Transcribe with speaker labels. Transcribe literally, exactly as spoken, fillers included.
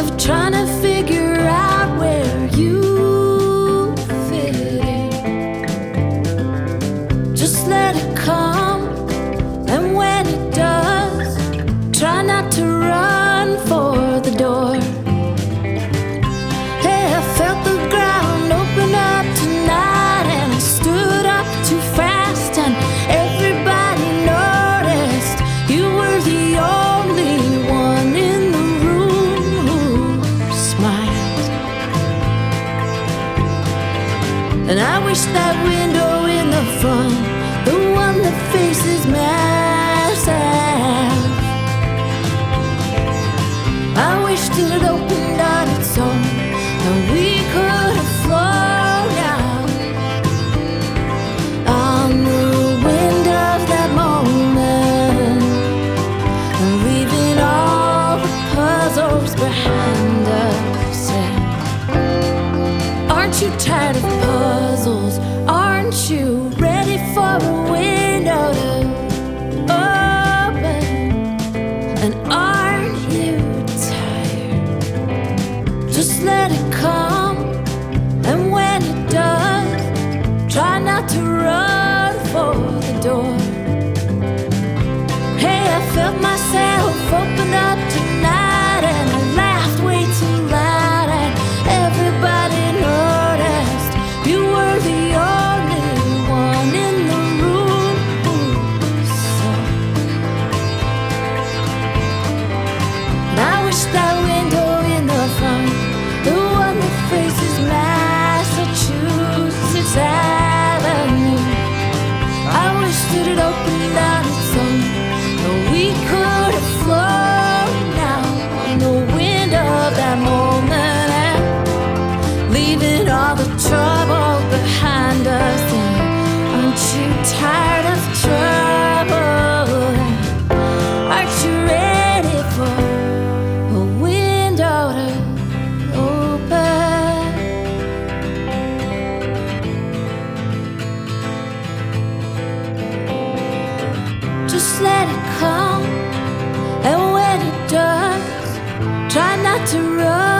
Speaker 1: of trying to figure out where you fit in. Just let it come, and when it does, try not to run for the door. Hey, I felt the ground open up tonight, and I stood up too fast, and everybody noticed you were the only one in the room who smiled. And I wish that window in the front, the one that faces myself, I wish that it opened on its own, and we could have flown out on the wind of that moment, and leaving all the puzzles behind us. And aren't you tired of puzzles? Aren't you ready for a window to open? And aren't you tired? Just let it come, and when it does, try not to run for the door. Hey, I felt myself open up tonight, and I laughed way too loud, and everybody noticed you were the only one in the room who saw. And I wish that window in the front, the one that faces Massachusetts Avenue, I wish that it opened on its own, and we could have flown out on the wind of that moment, and leaving all the trouble behind us. And aren't you tired of trouble? Aren't you ready for a window to open? Just let it come, and when it does, try not to run